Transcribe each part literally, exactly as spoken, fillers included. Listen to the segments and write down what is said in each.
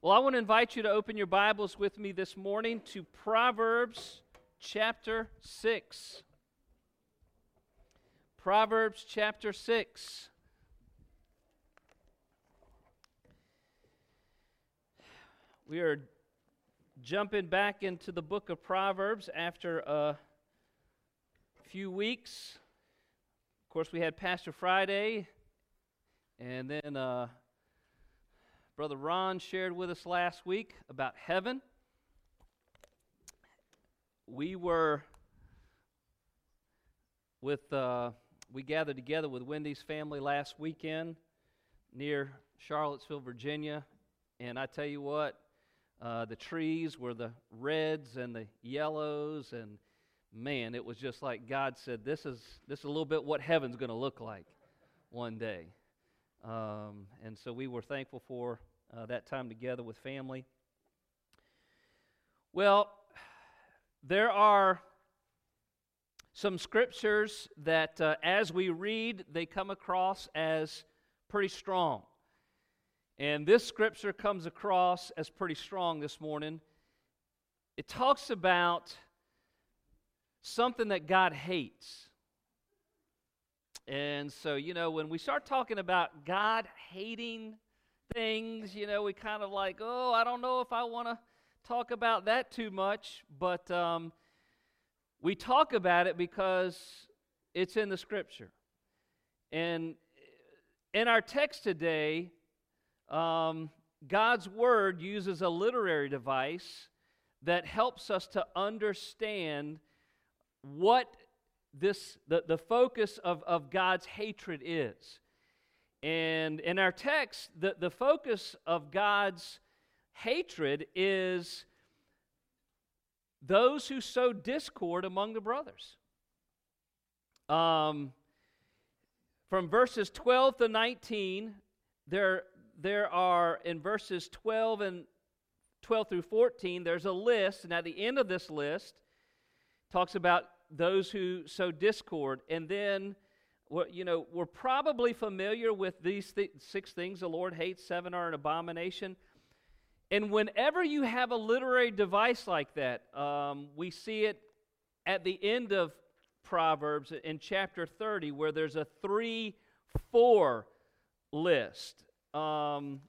Well, I want to invite you to open your Bibles with me this morning to Proverbs chapter six. Proverbs chapter six. We are jumping back into the book of Proverbs after a few weeks. Of course, we had Pastor Friday, and then uh, Brother Ron shared with us last week about heaven. We were with, uh, we gathered together with Wendy's family last weekend near Charlottesville, Virginia, and I tell you what, uh, the trees were the reds and the yellows, and man, it was just like God said, this is, this is a little bit what heaven's going to look like one day. Um, and so we were thankful for uh, that time together with family. Well, there are some scriptures that uh, as we read, they come across as pretty strong. And this scripture comes across as pretty strong this morning. It talks about something that God hates. And so, you know, when we start talking about God hating things, you know, we kind of like, oh, I don't know if I want to talk about that too much. But um, we talk about it because it's in the Scripture. And in our text today, um, God's Word uses a literary device that helps us to understand what this the, the focus of, of God's hatred is. And in our text, the, the focus of God's hatred is those who sow discord among the brothers. Um, from verses twelve to nineteen, there, there are, in verses twelve and twelve through fourteen, there's a list, and at the end of this list, talks about those who sow discord. And then, you know, we're probably familiar with these th- six things the Lord hates, seven are an abomination. And whenever you have a literary device like that, um, we see it at the end of Proverbs in chapter thirty, where there's a three four list. Um,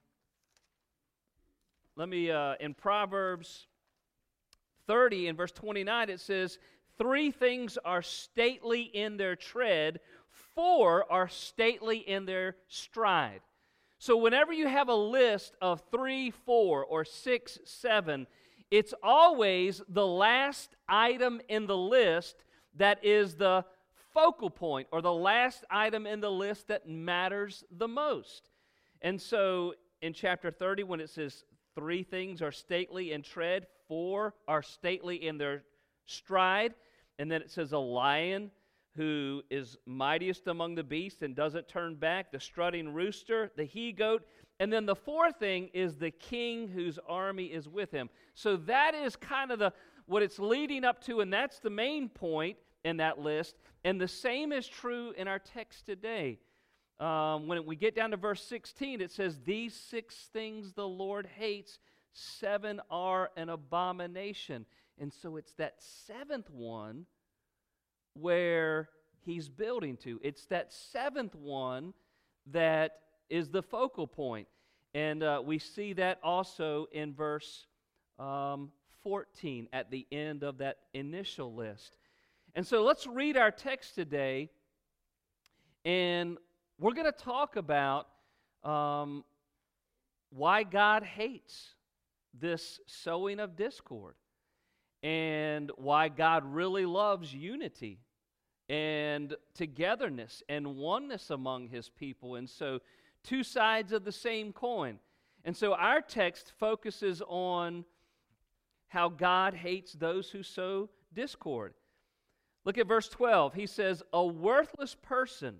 let me, uh, in Proverbs thirty, in verse twenty-nine, it says, three things are stately in their tread, four are stately in their stride. So whenever you have a list of three, four, or six, seven, it's always the last item in the list that is the focal point, or the last item in the list that matters the most. And so in chapter thirty, when it says three things are stately in tread, four are stately in their stride, and then it says a lion who is mightiest among the beasts and doesn't turn back, the strutting rooster, the he-goat, and then the fourth thing is the king whose army is with him. So that is kind of the what it's leading up to, and that's the main point in that list. And the same is true in our text today. Um, when we get down to verse sixteen, it says, these six things the Lord hates, seven are an abomination. And so it's that seventh one where he's building to. It's that seventh one that is the focal point. And uh, we see that also in verse um, fourteen at the end of that initial list. And so let's read our text today, and we're going to talk about um, why God hates this sowing of discord, and why God really loves unity and togetherness and oneness among His people. And so, two sides of the same coin. And so our text focuses on how God hates those who sow discord. Look at verse twelve. He says, a worthless person,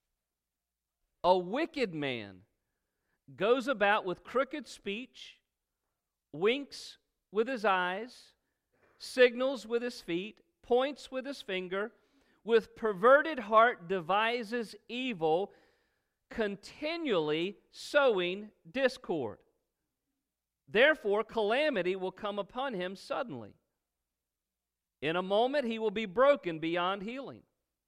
a wicked man, goes about with crooked speech, winks with his eyes, signals with his feet, points with his finger, with perverted heart devises evil, continually sowing discord. Therefore, calamity will come upon him suddenly. In a moment, he will be broken beyond healing.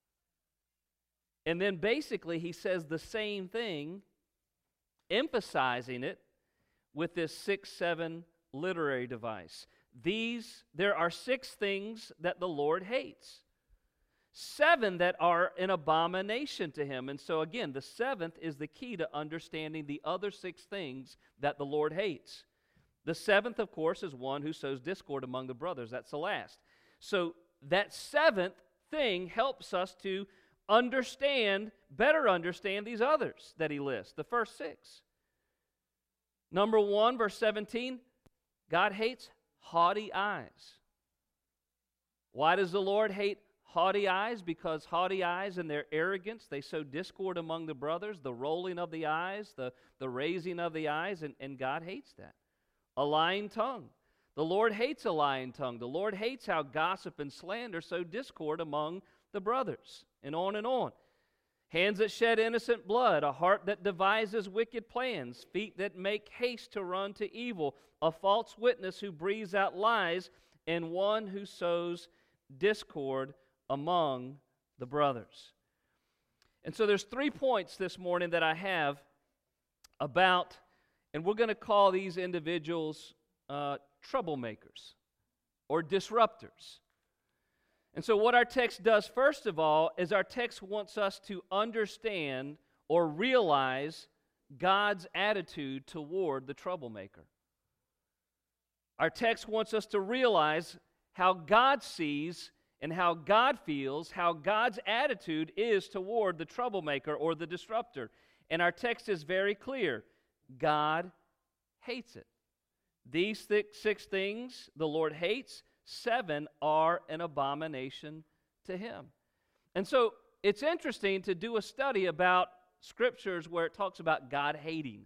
And then basically, he says the same thing, emphasizing it with this six seven literary device. These, there are six things that the Lord hates. Seven that are an abomination to him. And so again, the seventh is the key to understanding the other six things that the Lord hates. The seventh, of course, is one who sows discord among the brothers. That's the last. So that seventh thing helps us to understand, better understand these others that he lists, the first six. Number one, verse seventeen, God hates haughty eyes. Why does the Lord hate haughty eyes? Because haughty eyes and their arrogance, they sow discord among the brothers, the rolling of the eyes, the, the raising of the eyes, and, and God hates that. A lying tongue. The Lord hates a lying tongue. The Lord hates how gossip and slander sow discord among the brothers, and on and on. Hands that shed innocent blood, a heart that devises wicked plans, feet that make haste to run to evil, a false witness who breathes out lies, and one who sows discord among the brothers. And so there's three points this morning that I have about, and we're going to call these individuals uh, troublemakers or disruptors. And so what our text does, first of all, is our text wants us to understand or realize God's attitude toward the troublemaker. Our text wants us to realize how God sees and how God feels, how God's attitude is toward the troublemaker or the disruptor. And our text is very clear. God hates it. These six, six things the Lord hates, seven are an abomination to him. And so it's interesting to do a study about scriptures where it talks about God hating.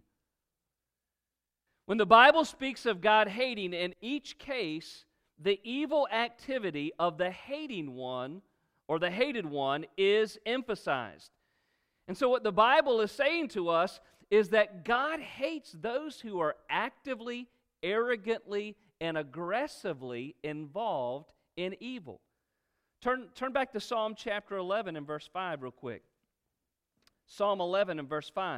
When the Bible speaks of God hating, in each case, the evil activity of the hating one or the hated one is emphasized. And so what the Bible is saying to us is that God hates those who are actively, arrogantly, and aggressively involved in evil. Turn, turn back to Psalm chapter eleven and verse five real quick. Psalm eleven and verse five.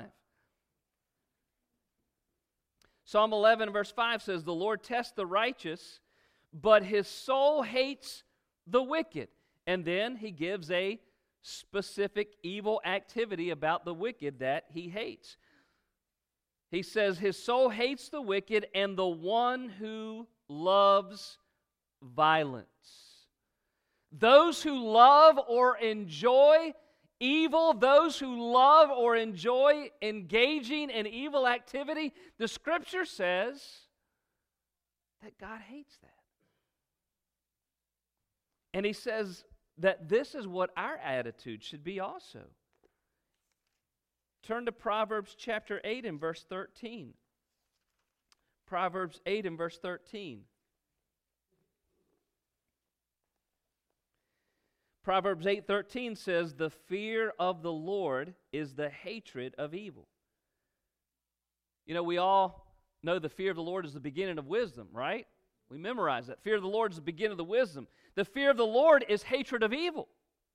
Psalm eleven and verse five says, "The Lord tests the righteous, but his soul hates the wicked." And then he gives a specific evil activity about the wicked that he hates. He says his soul hates the wicked and the one who loves violence. Those who love or enjoy evil, those who love or enjoy engaging in evil activity, the Scripture says that God hates that. And he says that this is what our attitude should be also. Turn to Proverbs chapter eight and verse thirteen. Proverbs eight and verse thirteen. Proverbs eight thirteen says, "The fear of the Lord is the hatred of evil." You know, we all know the fear of the Lord is the beginning of wisdom, right? We memorize that. Fear of the Lord is the beginning of the wisdom. The fear of the Lord is hatred of evil.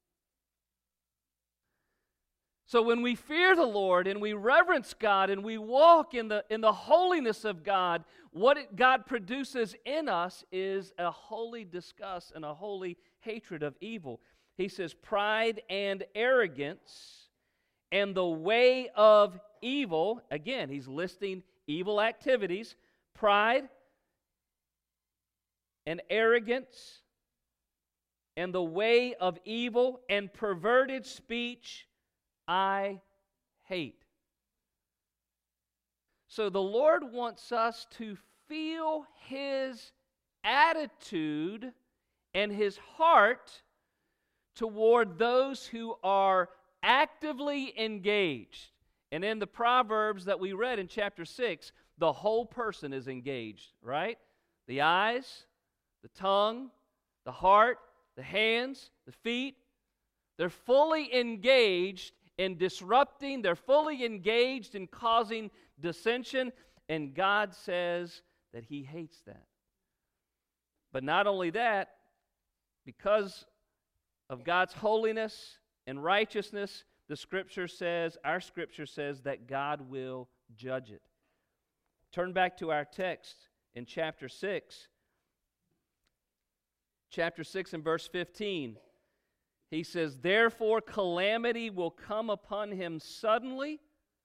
So when we fear the Lord and we reverence God and we walk in the, in the holiness of God, what it, God produces in us is a holy disgust and a holy hatred of evil. He says, pride and arrogance and the way of evil. Again, he's listing evil activities. Pride and arrogance and the way of evil and perverted speech I hate. So the Lord wants us to feel His attitude and His heart toward those who are actively engaged. And in the Proverbs that we read in chapter six, the whole person is engaged, right? The eyes, the tongue, the heart, the hands, the feet. They're fully engaged in disrupting. They're fully engaged in causing dissension. And God says that he hates that. But not only that, because of God's holiness and righteousness, the Scripture says, our Scripture says that God will judge it. Turn back to our text in chapter six. Chapter six and verse fifteen. He says, therefore calamity will come upon him suddenly.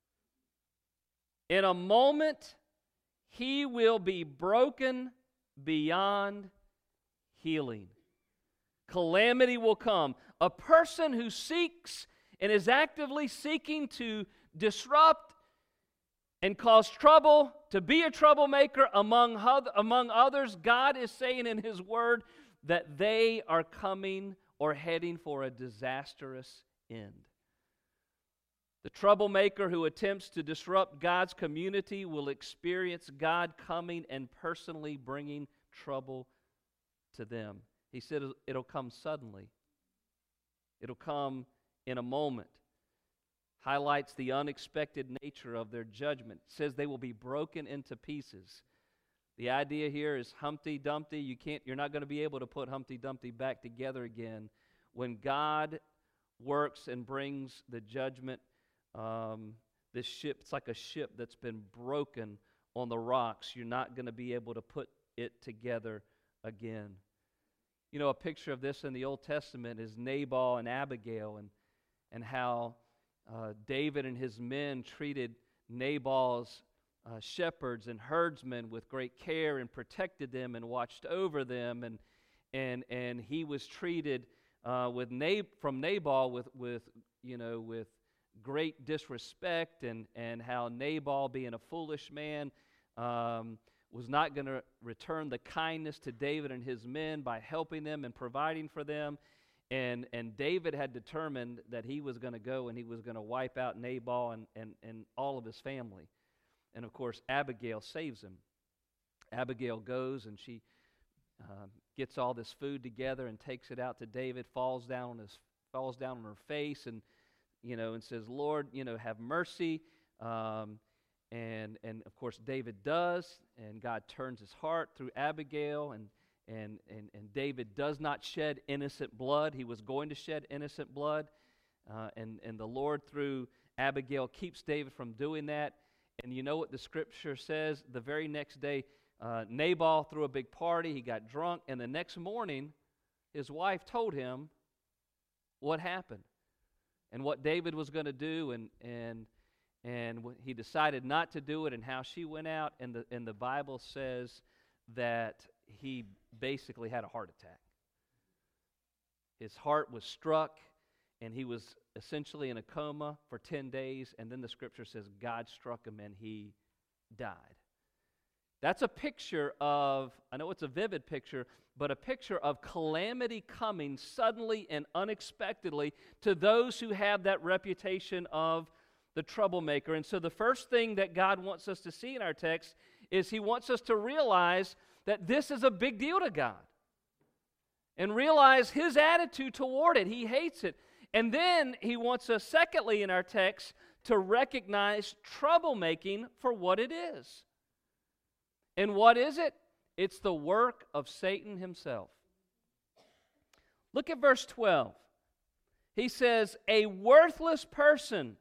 In a moment he will be broken beyond healing. Calamity will come. A person who seeks and is actively seeking to disrupt and cause trouble, to be a troublemaker among, among others, God is saying in His Word that they are coming or heading for a disastrous end. The troublemaker who attempts to disrupt God's community will experience God coming and personally bringing trouble to them. He said it'll come suddenly. It'll come in a moment. Highlights the unexpected nature of their judgment. It says they will be broken into pieces. The idea here is Humpty Dumpty. You can't, you're not going to be able to put Humpty Dumpty back together again. When God works and brings the judgment, um, this ship, it's like a ship that's been broken on the rocks. You're not going to be able to put it together again. You know, a picture of this in the Old Testament is Nabal and Abigail, and, and how uh, David and his men treated Nabal's uh, shepherds and herdsmen with great care and protected them and watched over them, and and and he was treated uh, with Nab- from Nabal with with you know with great disrespect, and and how Nabal, being a foolish man, um, was not going to return the kindness to David and his men by helping them and providing for them. And and David had determined that he was going to go and he was going to wipe out Nabal and, and, and all of his family. And of course, Abigail saves him. Abigail goes and she uh, gets all this food together and takes it out to David, falls down on his falls down on her face, and you know, and says, "Lord, you know, have mercy." Um, And and of course David does, and God turns his heart through Abigail, and and and and David does not shed innocent blood. He was going to shed innocent blood, uh, and and the Lord through Abigail keeps David from doing that. And you know what the Scripture says? The very next day, uh, Nabal threw a big party. He got drunk, and the next morning, his wife told him what happened and what David was going to do, and and. And he decided not to do it, and how she went out, and the and the Bible says that he basically had a heart attack. His heart was struck, and he was essentially in a coma for ten days, and then the Scripture says God struck him and he died. That's a picture of, I know it's a vivid picture, but a picture of calamity coming suddenly and unexpectedly to those who have that reputation of the troublemaker. And so the first thing that God wants us to see in our text is He wants us to realize that this is a big deal to God, and realize His attitude toward it. He hates it. And then He wants us, secondly, in our text, to recognize troublemaking for what it is. And what is it? It's the work of Satan himself. Look at verse twelve. He says, "A worthless person,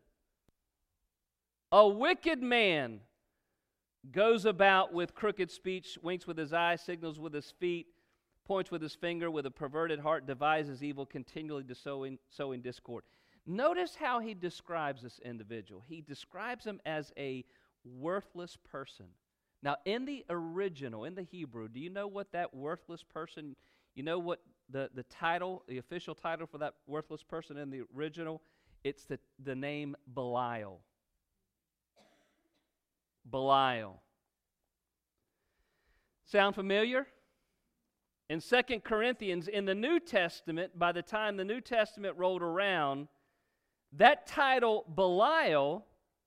a wicked man, goes about with crooked speech, winks with his eyes, signals with his feet, points with his finger, with a perverted heart, devises evil, continually sowing, sowing discord." Notice how he describes this individual. He describes him as a worthless person. Now, in the original, in the Hebrew, do you know what that worthless person, you know what the, the title, the official title for that worthless person in the original? It's the, the name Belial. Belial. Sound familiar? In Second Corinthians, in the New Testament, by the time the New Testament rolled around, that title, Belial,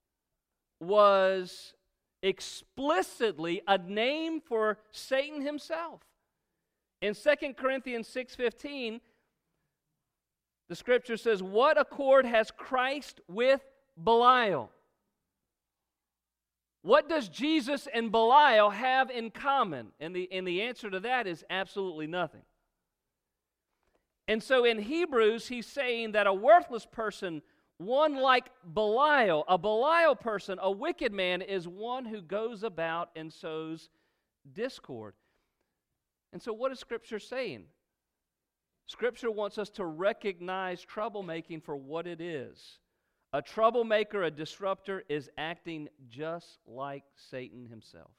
was explicitly a name for Satan himself. In Second Corinthians six fifteen, the Scripture says, "What accord has Christ with Belial?" What does Jesus and Belial have in common? And the, and the answer to that is absolutely nothing. And so in Hebrews, he's saying that a worthless person, one like Belial, a Belial person, a wicked man, is one who goes about and sows discord. And so what is Scripture saying? Scripture wants us to recognize troublemaking for what it is. A troublemaker, a disruptor, is acting just like Satan himself,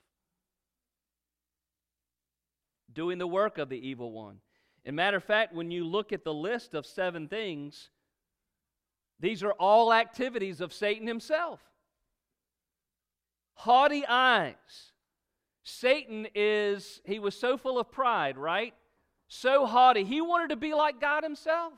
doing the work of the evil one. As a matter of fact, when you look at the list of seven things, these are all activities of Satan himself. Haughty eyes. Satan is, he was so full of pride, right? So haughty. He wanted to be like God himself.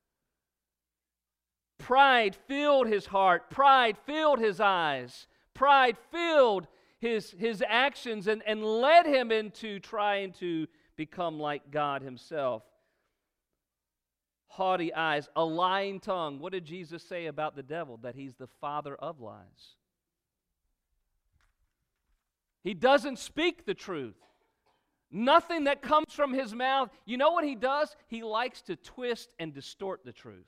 Pride filled his heart. Pride filled his eyes. Pride filled his, his actions and, and led him into trying to become like God himself. Haughty eyes, a lying tongue. What did Jesus say about the devil? That he's the father of lies. He doesn't speak the truth. Nothing that comes from his mouth. You know what he does? He likes to twist and distort the truth.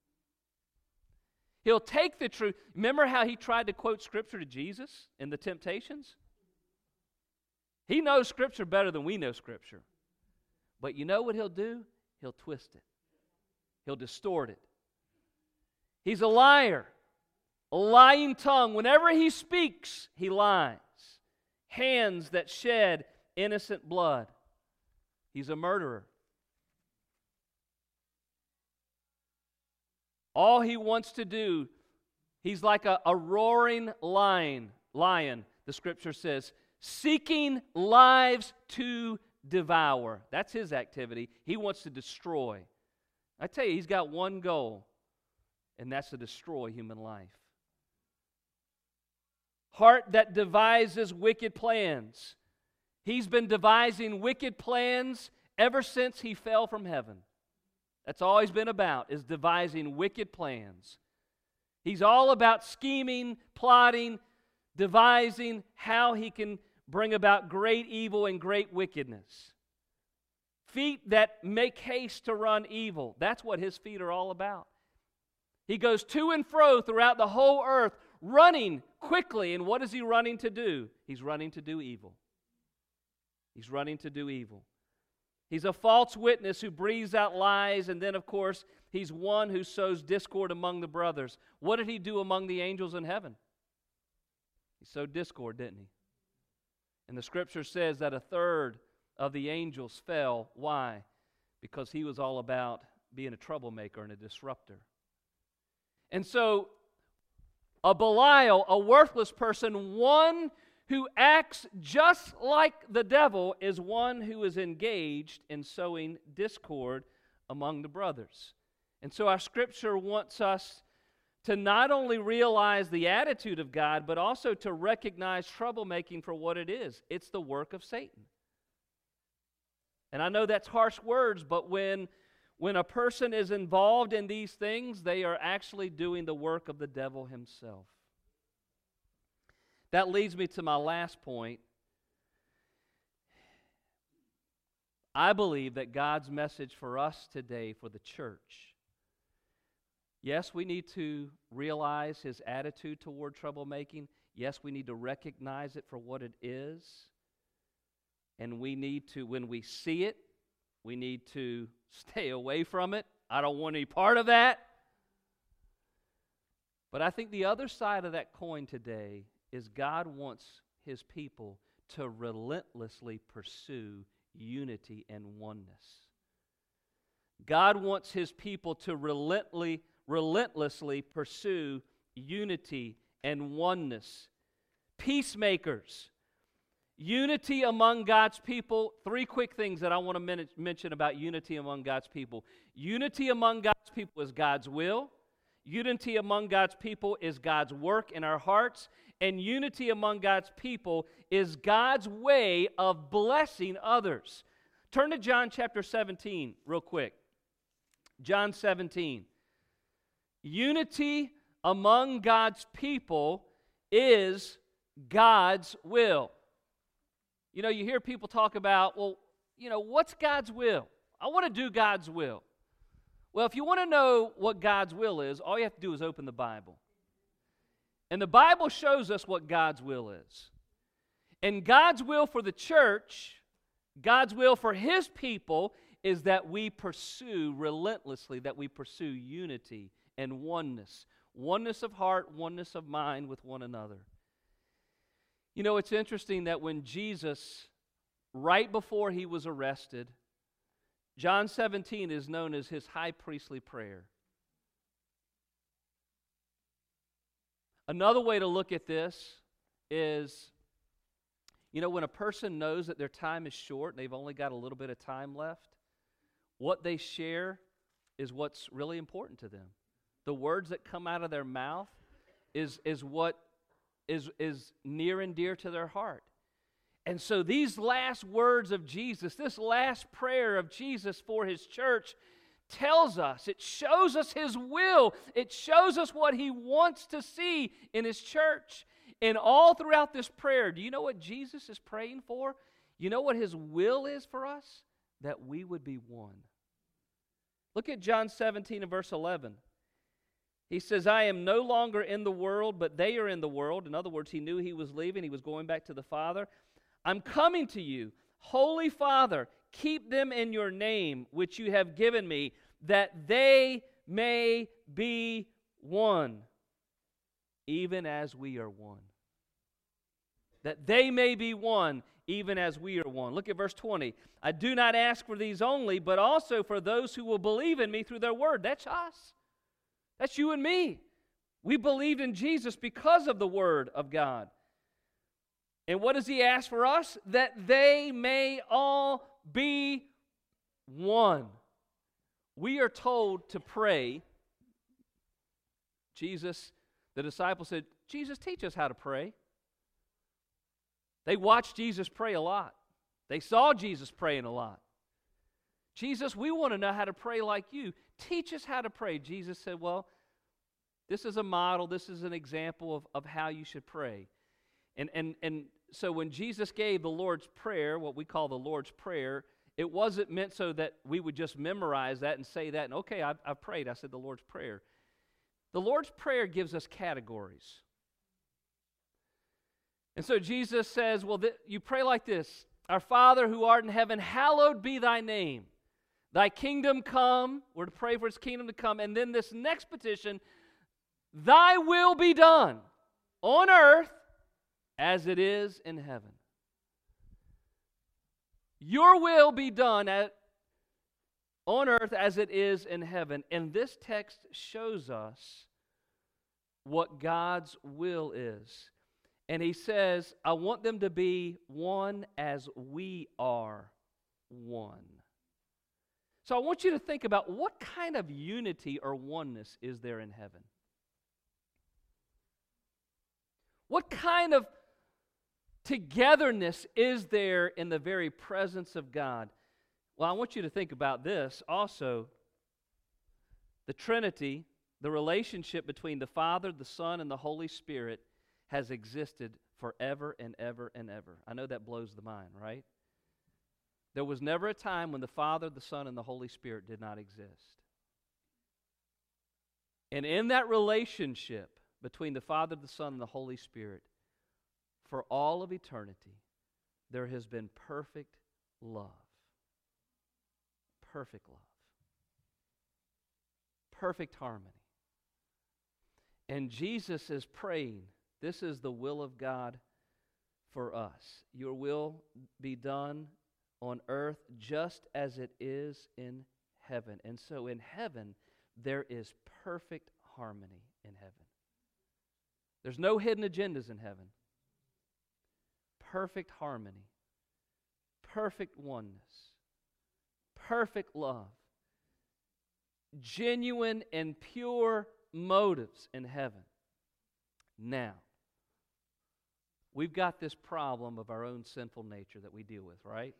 He'll take the truth. Remember how he tried to quote Scripture to Jesus in the temptations? He knows Scripture better than we know Scripture. But you know what he'll do? He'll twist it. He'll distort it. He's a liar, a lying tongue. Whenever he speaks, he lies. Hands that shed innocent blood. He's a murderer. All he wants to do, he's like a, a roaring lion, lion, the Scripture says, seeking lives to devour. That's his activity. He wants to destroy. I tell you, he's got one goal, and that's to destroy human life. Heart that devises wicked plans. He's been devising wicked plans ever since he fell from heaven. That's all he's been about, is devising wicked plans. He's all about scheming, plotting, devising how he can bring about great evil and great wickedness. Feet that make haste to run evil. That's what his feet are all about. He goes to and fro throughout the whole earth, running quickly. And what is he running to do? He's running to do evil. He's running to do evil. He's a false witness who breathes out lies, and then, of course, he's one who sows discord among the brothers. What did he do among the angels in heaven? He sowed discord, didn't he? And the Scripture says that a third of the angels fell. Why? Because he was all about being a troublemaker and a disruptor. And so, a Belial, a worthless person, one who acts just like the devil, is one who is engaged in sowing discord among the brothers. And so our Scripture wants us to not only realize the attitude of God, but also to recognize troublemaking for what it is. It's the work of Satan. And I know that's harsh words, but when, when a person is involved in these things, they are actually doing the work of the devil himself. That leads me to my last point. I believe that God's message for us today, for the church, yes, we need to realize his attitude toward troublemaking. Yes, we need to recognize it for what it is. And we need to, when we see it, we need to stay away from it. I don't want any part of that. But I think the other side of that coin today is God wants his people to relentlessly pursue unity and oneness. God wants his people to relentlessly, relentlessly pursue unity and oneness. Peacemakers. Unity among God's people. Three quick things that I want to men- mention about unity among God's people. Unity among God's people is God's will. Unity among God's people is God's work in our hearts. And unity among God's people is God's way of blessing others. Turn to John chapter seventeen real quick. John seventeen. Unity among God's people is God's will. You know, you hear people talk about, well, you know, what's God's will? I want to do God's will. Well, if you want to know what God's will is, all you have to do is open the Bible. And the Bible shows us what God's will is. And God's will for the church, God's will for His people, is that we pursue relentlessly, that we pursue unity and oneness. Oneness of heart, oneness of mind with one another. You know, it's interesting that when Jesus, right before He was arrested, John seventeen is known as His high priestly prayer. Another way to look at this is, you know, when a person knows that their time is short and they've only got a little bit of time left, what they share is what's really important to them. The words that come out of their mouth is, is what is, is near and dear to their heart. And so these last words of Jesus, this last prayer of Jesus for His church, tells us, it shows us His will, it shows us what He wants to see in His church. And all throughout this prayer, do you know what Jesus is praying for? You know what His will is for us? That we would be one. Look at John seventeen and verse eleven. He says, I am no longer in the world, but they are in the world. In other words, He knew He was leaving. He was going back to the Father. I'm coming to you. Holy Father, keep them in your name, which you have given me, that they may be one, even as we are one. That they may be one, even as we are one. Look at verse twenty. I do not ask for these only, but also for those who will believe in me through their word. That's us. That's you and me. We believed in Jesus because of the word of God. And what does He ask for us? That they may all be one. We are told to pray. Jesus, the disciples said, Jesus, teach us how to pray. They watched Jesus pray a lot. They saw Jesus praying a lot. Jesus, we want to know how to pray like you. Teach us how to pray. Jesus said, well, this is a model. This is an example of, of how you should pray. And, and, and so when Jesus gave the Lord's Prayer, what we call the Lord's Prayer, it wasn't meant so that we would just memorize that and say that, and okay, I've, I've prayed. I said the Lord's Prayer. The Lord's Prayer gives us categories. And so Jesus says, well, th- you pray like this. Our Father who art in heaven, hallowed be thy name. Thy kingdom come. We're to pray for His kingdom to come. And then this next petition, thy will be done on earth as it is in heaven. Your will be done at, on earth as it is in heaven. And this text shows us what God's will is. And He says, I want them to be one as we are one. So I want you to think about what kind of unity or oneness is there in heaven? What kind of togetherness is there in the very presence of God? Well, I want you to think about this also. The Trinity, the relationship between the Father, the Son, and the Holy Spirit has existed forever and ever and ever. I know that blows the mind, right? There was never a time when the Father, the Son, and the Holy Spirit did not exist. And in that relationship between the Father, the Son, and the Holy Spirit, for all of eternity, there has been perfect love. Perfect love. Perfect harmony. And Jesus is praying, this is the will of God for us. Your will be done on earth just as it is in heaven. And so in heaven, there is perfect harmony in heaven. There's no hidden agendas in heaven. Perfect harmony. Perfect oneness. Perfect love. Genuine and pure motives in heaven. Now, we've got this problem of our own sinful nature that we deal with, right?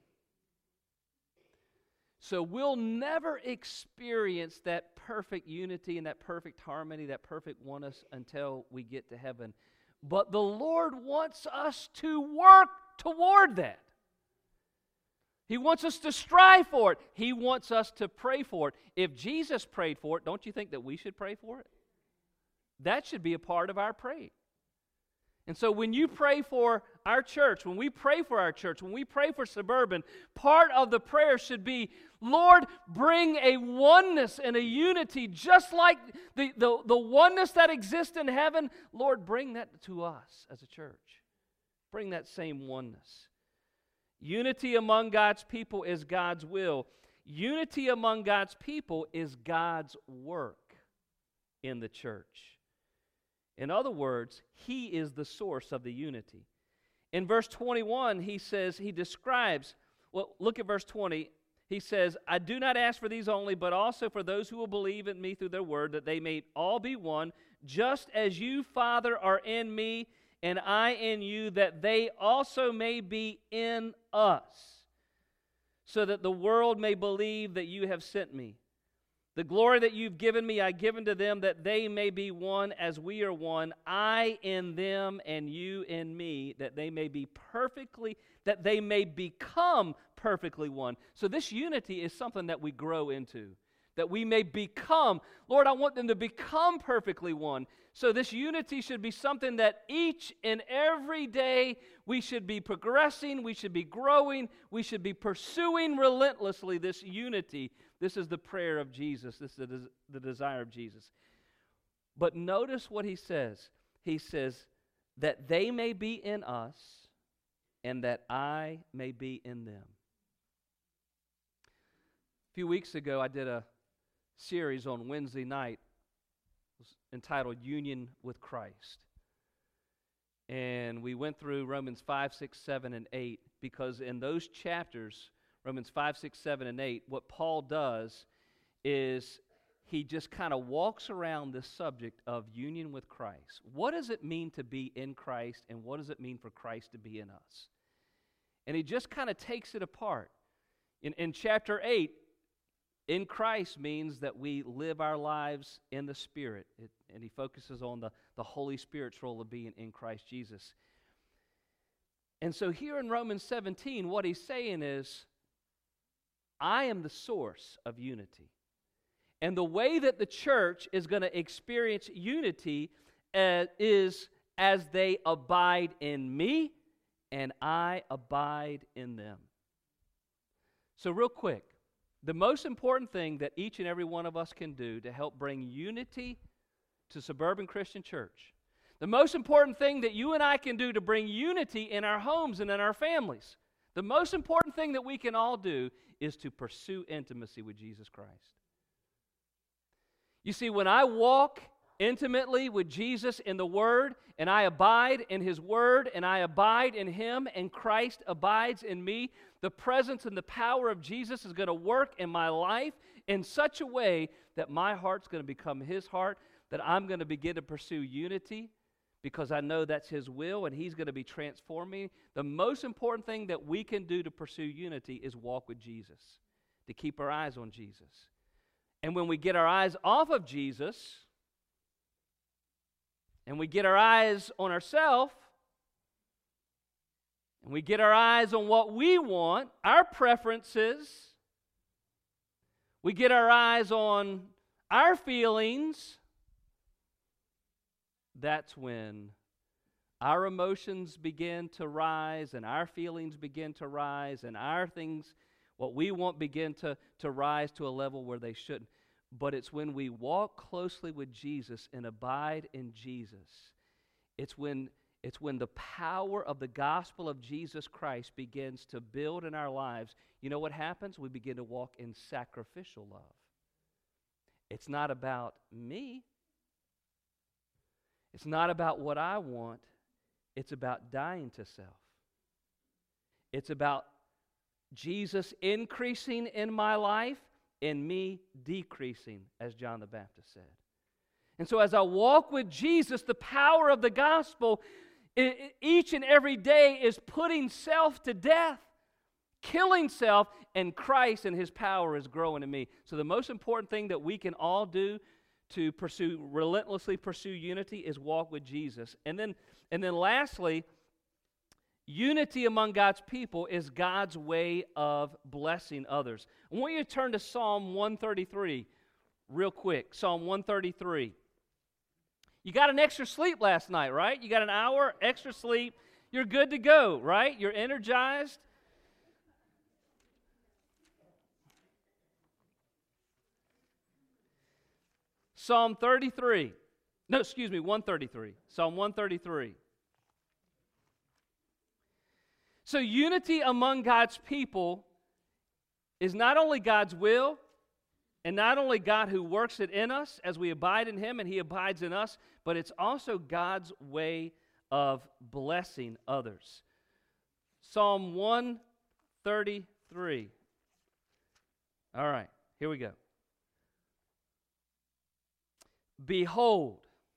So we'll never experience that perfect unity and that perfect harmony, that perfect oneness until we get to heaven. But the Lord wants us to work toward that. He wants us to strive for it. He wants us to pray for it. If Jesus prayed for it, don't you think that we should pray for it? That should be a part of our prayer. And so when you pray for our church, when we pray for our church, when we pray for Suburban, part of the prayer should be, Lord, bring a oneness and a unity just like the, the, the oneness that exists in heaven. Lord, bring that to us as a church. Bring that same oneness. Unity among God's people is God's will. Unity among God's people is God's work in the church. In other words, He is the source of the unity. In verse twenty-one, he says, he describes, well, look at verse twenty. He says, I do not ask for these only, but also for those who will believe in me through their word, that they may all be one, just as you, Father, are in me, and I in you, that they also may be in us, so that the world may believe that you have sent me. The glory that you've given me, I give unto them, that they may be one as we are one, I in them and you in me, that they may be perfectly, that they may become perfectly one. So this unity is something that we grow into, that we may become. Lord, I want them to become perfectly one. So this unity should be something that each and every day we should be progressing, we should be growing, we should be pursuing relentlessly this unity. This is the prayer of Jesus. This is the, des- the desire of Jesus. But notice what he says. He says, that they may be in us and that I may be in them. A few weeks ago, I did a series on Wednesday night entitled Union with Christ. And we went through Romans five, six, seven, and eight, because in those chapters, Romans five, six, seven, and eight, what Paul does is he just kind of walks around this subject of union with Christ. What does it mean to be in Christ, and what does it mean for Christ to be in us? And he just kind of takes it apart. In, in chapter eight, in Christ means that we live our lives in the Spirit. It, and he focuses on the, the Holy Spirit's role of being in Christ Jesus. And so here in Romans seventeen, what he's saying is, I am the source of unity. And the way that the church is going to experience unity uh, is as they abide in me and I abide in them. So real quick, the most important thing that each and every one of us can do to help bring unity to Suburban Christian Church, the most important thing that you and I can do to bring unity in our homes and in our families, the most important thing that we can all do is to pursue intimacy with Jesus Christ. You see, when I walk intimately with Jesus in the Word, and I abide in His Word, and I abide in Him, and Christ abides in me, the presence and the power of Jesus is going to work in my life in such a way that my heart's going to become His heart, that I'm going to begin to pursue unity because I know that's His will, and He's going to be transforming. The most important thing that we can do to pursue unity is walk with Jesus, to keep our eyes on Jesus. And when we get our eyes off of Jesus, and we get our eyes on ourselves, and we get our eyes on what we want, our preferences, we get our eyes on our feelings, that's when our emotions begin to rise, and our feelings begin to rise, and our things, what we want, begin to, to rise to a level where they shouldn't. But it's when we walk closely with Jesus and abide in Jesus, it's when, it's when the power of the gospel of Jesus Christ begins to build in our lives. You know what happens? We begin to walk in sacrificial love. It's not about me. It's not about what I want. It's about dying to self. It's about Jesus increasing in my life and me decreasing, as John the Baptist said. And so as I walk with Jesus, the power of the gospel I- each and every day is putting self to death, killing self, and Christ and His power is growing in me. So the most important thing that we can all do to pursue, relentlessly pursue unity is walk with Jesus. And then, and then lastly, unity among God's people is God's way of blessing others. I want you to turn to Psalm one thirty-three real quick. Psalm one thirty-three. You got an extra sleep last night, right? You got an hour extra sleep. You're good to go, right? You're energized. Psalm thirty-three. No, excuse me, one thirty-three. Psalm one thirty-three. So unity among God's people is not only God's will, and not only God who works it in us as we abide in Him and He abides in us, but it's also God's way of blessing others. Psalm one thirty-three. All right, here we go. Behold,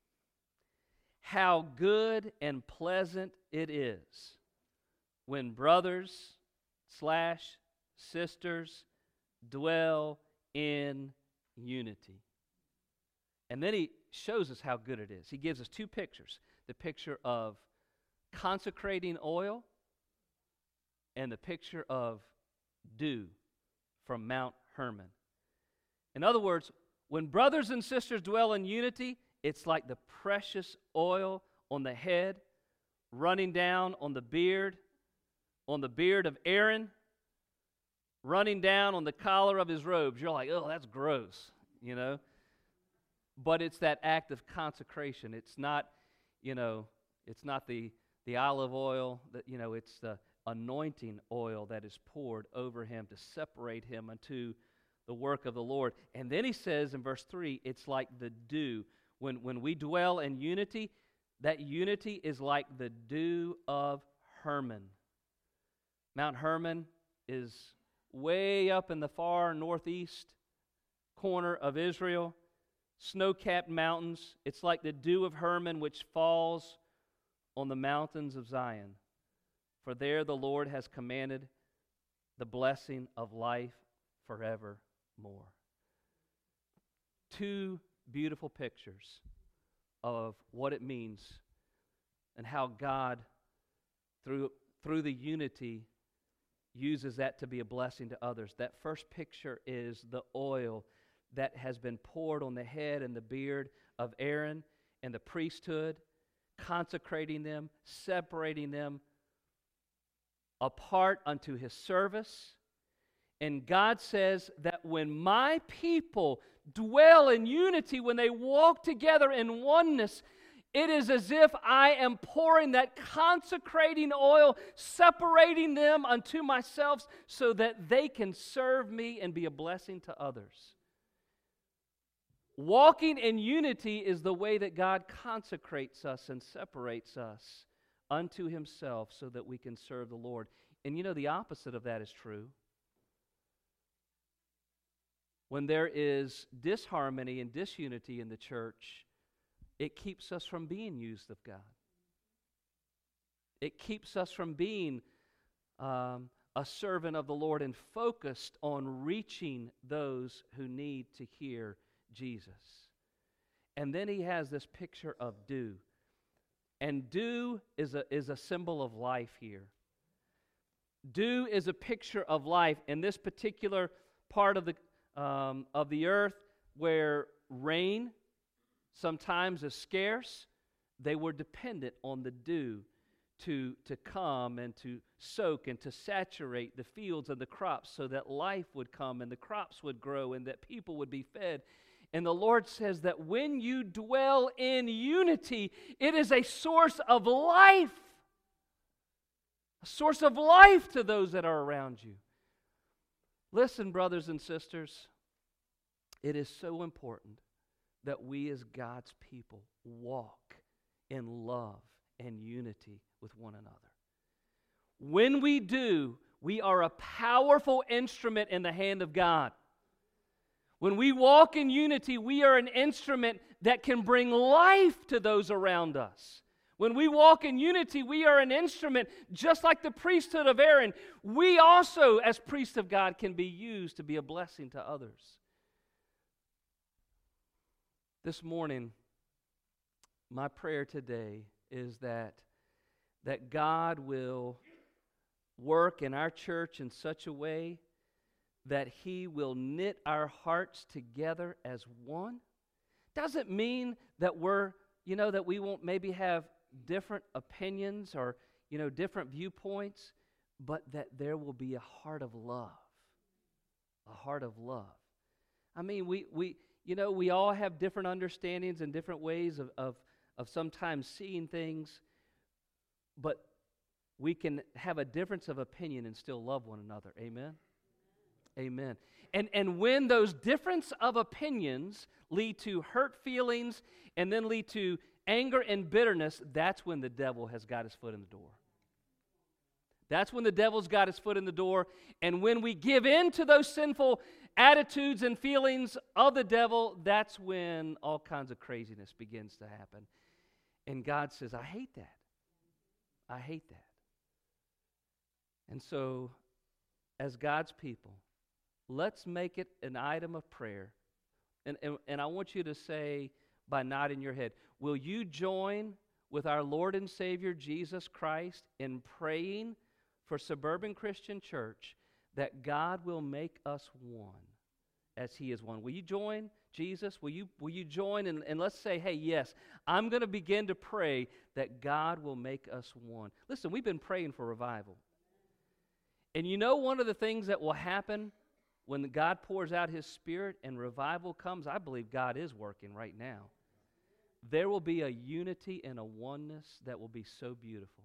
how good and pleasant it is when brothers slash sisters dwell in unity. And then he shows us how good it is. He gives us two pictures. The picture of consecrating oil and the picture of dew from Mount Hermon. In other words, when brothers and sisters dwell in unity, it's like the precious oil on the head, running down on the beard, on the beard of Aaron, running down on the collar of his robes. You're like, oh, that's gross, you know. But it's that act of consecration. It's not, you know, it's not the, the olive oil, that, you know, it's the anointing oil that is poured over him to separate him unto the work of the Lord. And then he says in verse three, it's like the dew. When, when we dwell in unity, that unity is like the dew of Hermon. Mount Hermon is way up in the far northeast corner of Israel, snow-capped mountains. It's like the dew of Hermon which falls on the mountains of Zion. For there the Lord has commanded the blessing of life forevermore. Two beautiful pictures of what it means and how God, through, through the unity, uses that to be a blessing to others. That first picture is the oil that has been poured on the head and the beard of Aaron and the priesthood, consecrating them, separating them apart unto His service. And God says that when my people dwell in unity, when they walk together in oneness, it is as if I am pouring that consecrating oil, separating them unto myself so that they can serve me and be a blessing to others. Walking in unity is the way that God consecrates us and separates us unto Himself so that we can serve the Lord. And you know, the opposite of that is true. When there is disharmony and disunity in the church, it keeps us from being used of God. It keeps us from being um, a servant of the Lord and focused on reaching those who need to hear Jesus. And then he has this picture of dew. And dew is a, is a symbol of life here. Dew is a picture of life in this particular part of the Um, of the earth where rain sometimes is scarce. They were dependent on the dew to, to come and to soak and to saturate the fields and the crops so that life would come and the crops would grow and that people would be fed. And the Lord says that when you dwell in unity, it is a source of life, a source of life to those that are around you. Listen, brothers and sisters, it is so important that we as God's people walk in love and unity with one another. When we do, we are a powerful instrument in the hand of God. When we walk in unity, we are an instrument that can bring life to those around us. When we walk in unity, we are an instrument, just like the priesthood of Aaron. We also, as priests of God, can be used to be a blessing to others. This morning, my prayer today is that, that God will work in our church in such a way that He will knit our hearts together as one. Doesn't mean that we're, you know, that we won't maybe have different opinions or, you know, different viewpoints, but that there will be a heart of love. A heart of love. I mean, we, we you know, we all have different understandings and different ways of, of, of sometimes seeing things, but we can have a difference of opinion and still love one another. Amen? Amen. And, and when those difference of opinions lead to hurt feelings and then lead to anger and bitterness, that's when the devil has got his foot in the door. That's when the devil's got his foot in the door. And when we give in to those sinful attitudes and feelings of the devil, that's when all kinds of craziness begins to happen. And God says, I hate that. I hate that. And so, as God's people, let's make it an item of prayer. And, and, and I want you to say, by nodding your head, will you join with our Lord and Savior Jesus Christ in praying for Suburban Christian Church that God will make us one as He is one? Will you join Jesus? Will you, will you join and, and let's say, hey, yes, I'm going to begin to pray that God will make us one. Listen, we've been praying for revival. And you know one of the things that will happen when God pours out His Spirit and revival comes? I believe God is working right now. There will be a unity and a oneness that will be so beautiful.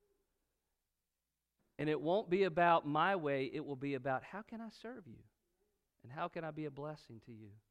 And it won't be about my way, it will be about how can I serve you? And how can I be a blessing to you?